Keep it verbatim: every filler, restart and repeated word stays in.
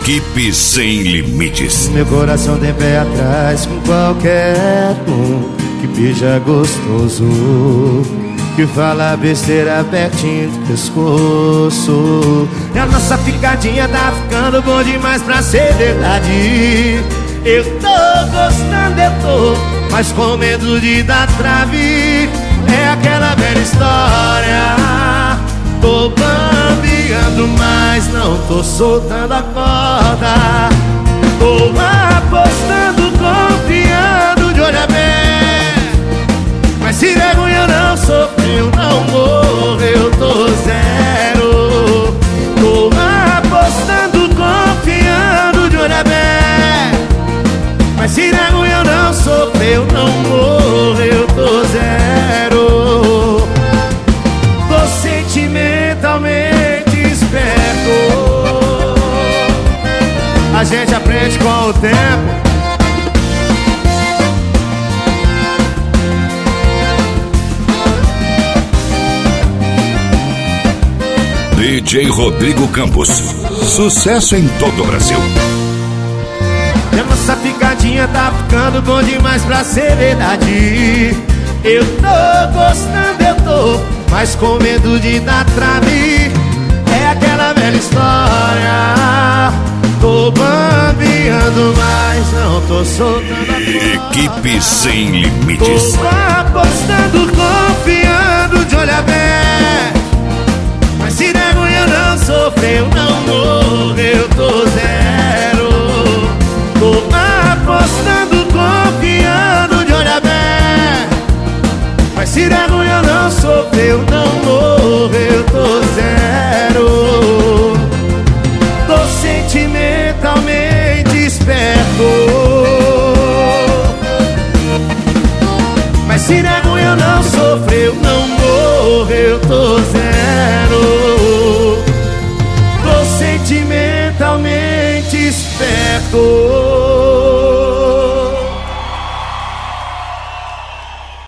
Equipe Sem Limites. Meu coração tem pé atrás com qualquer um que beija gostoso, que fala besteira pertinho do pescoço. E a nossa picadinha tá ficando bom demais pra ser verdade. Eu tô gostando, eu tô, mas com medo de dar trave. É aquela velha história. Tô bambeando, mas não tô soltando a corda. Tô apostando, confiando de olho aberto, mas se vergonha eu não sofri, eu não morro, eu tô zero. Tô apostando, confiando de olho aberto, mas se vergonha eu não sofri, eu não morro, eu tô zero. Tô sentimentalmente esperto. A gente aprende com o tempo. D J Rodrigo Campos, sucesso em todo o Brasil. E a nossa picadinha tá ficando bom demais pra ser verdade. Eu tô gostando, eu tô, mas com medo de dar trave. É aquela velha história. Tô bambeando, mas não tô soltando a corda. Equipe Sem Limites. Tô apostando, confiando de olho aberto, mas se vergonha eu não sofrer, eu não morro, eu tô zero. Tô apostando, confiando de olho aberto, mas se vergonha eu não sofrer, eu não morro, eu tô zero. Tô sentimentalmente esperto, mas se vergonha eu não sofrer, eu não morro, eu tô zero.